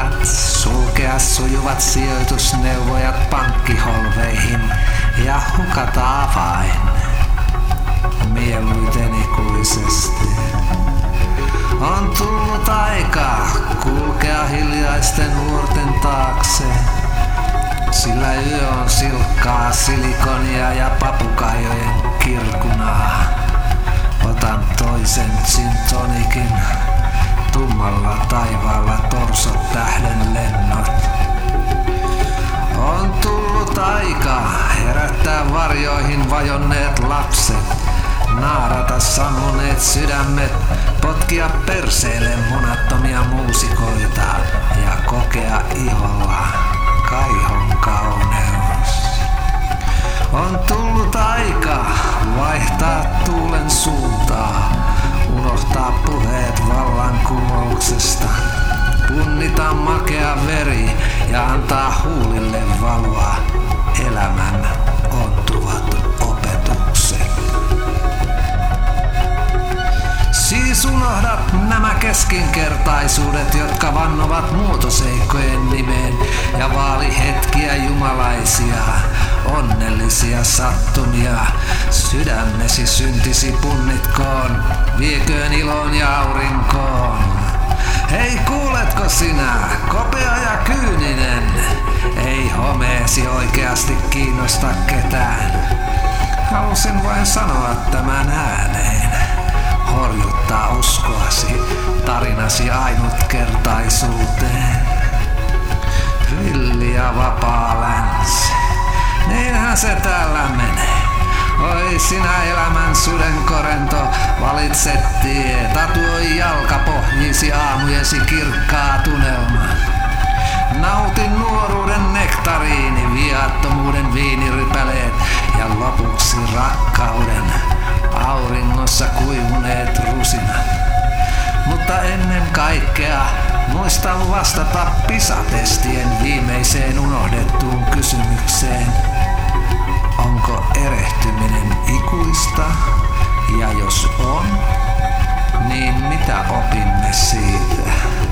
unohdat sulkea sujuvat sijoitusneuvojat pankkiholveihin ja hukata avain mieluiten ikuisesti. On tullut aika kulkea hiljaisten nuorten taakse, sillä yö on silkkaa silikonia ja papukaijojen kirkunaa. Otan toisen gin tonicin, tummalla taivaalla torsot tähden lennot. On tullut aika herättää varjoihin vajonneet lapset, naarata sammuneet sydämet, potkia perseelle munattomia muusikoita ja kokea iholla kaihon kauneus. On tullut aika vaihtaa tuulen suuntaa, unohtaa puheet vallankumouksesta, punnita makea veri ja antaa huulille valua elämän ontuvat opetukset. Siis unohdat nämä keskinkertaisuudet, jotka vannovat muotoseikkojen nimeen ja vaali hetkiä jumalaisia, onnellisia sattumia. Sydämesi syntisi punnitkoon, vieköön iloon ja aurinkoon. Hei, kuuletko sinä, kopea ja kyyninen? Ei homeesi oikeasti kiinnosta ketään. Halusin vain sanoa tämän ääneen. Horjuttaa uskoasi tarinasi ainutkertaisuuteen. Villi ja vapaa länsi, niinhän se täällä menee. Oi sinä elämän sudenkorento, valitse tie, tatuoi jalkapohjisi aamujesi kirkkaa tunnelma. Nautin nuoruuden nektariini, viattomuuden viinirypäleet ja lopuksi rakkauden auringossa kuivuneet rusinat. Mutta ennen kaikkea muista vastata PISA-testien viimeiseen unohdettuun kysymykseen. Onko erehtyminen ikuista? Ja jos on, niin mitä opimme siitä?